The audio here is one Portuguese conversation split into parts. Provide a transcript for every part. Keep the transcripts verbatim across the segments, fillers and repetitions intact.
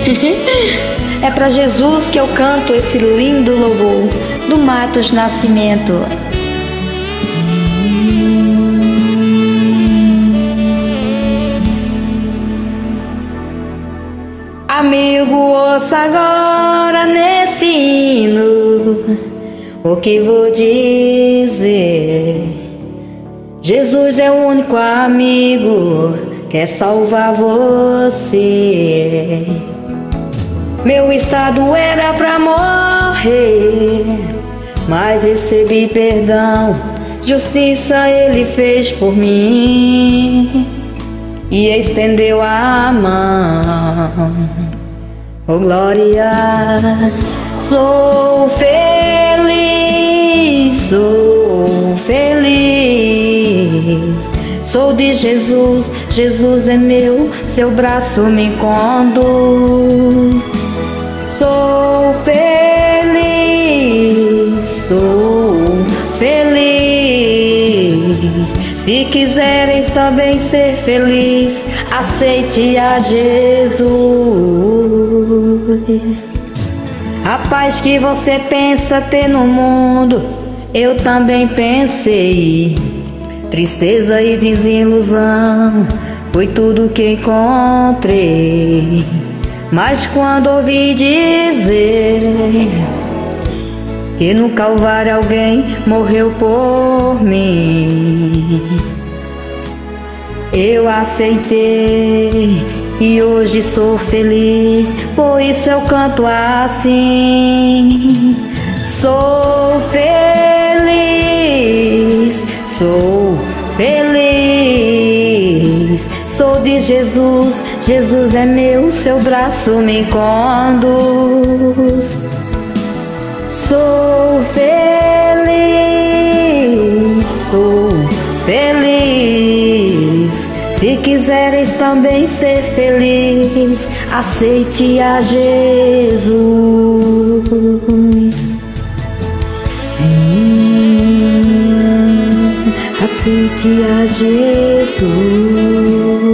É pra Jesus que eu canto esse lindo louvor do Matos Nascimento. Amigo, ouça agora nesse hino o que vou dizer. Jesus é o único amigo que quer salvar você. Meu estado era pra morrer, mas recebi perdão, justiça ele fez por mim e estendeu a mão. Oh glória, sou feliz, sou feliz, sou de Jesus, Jesus é meu, seu braço me conduz. Sou feliz, sou feliz. Se quiseres também ser feliz, aceite a Jesus. A paz que você pensa ter no mundo, eu também pensei. Tristeza e desilusão foi tudo que encontrei. Mas quando ouvi dizer que no Calvário alguém morreu por mim, eu aceitei e hoje sou feliz, por isso eu canto assim. Sou feliz, sou feliz, sou de Jesus, Jesus é meu, seu braço me conduz. Sou feliz, sou feliz. Se quiseres também ser feliz, aceite a Jesus. Hum, aceite a Jesus.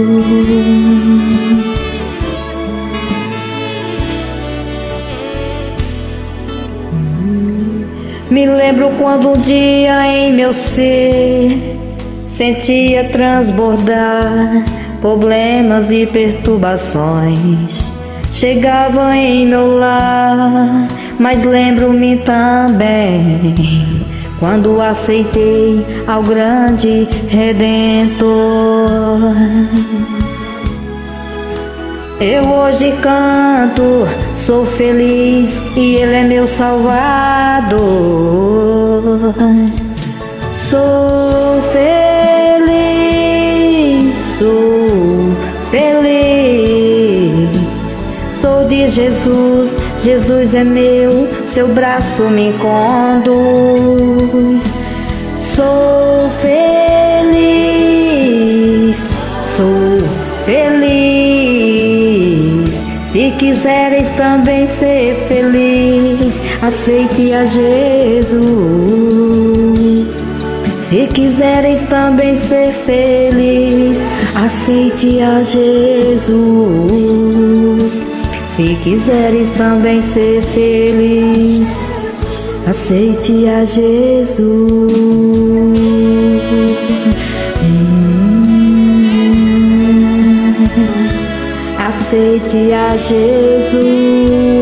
Me lembro quando um dia em meu ser sentia transbordar problemas e perturbações. Chegavam em meu lar, mas lembro-me também quando aceitei ao grande Redentor. Eu hoje canto, sou feliz e Ele é meu Salvador. Sou feliz, sou feliz, sou de Jesus, Jesus é meu, seu braço me conduz. Sou feliz, sou feliz. Se quiseres também ser feliz, aceite a Jesus. Se quiseres também ser feliz, aceite a Jesus. Se quiseres também ser feliz, aceite a Jesus. Hum, aceite a Jesus.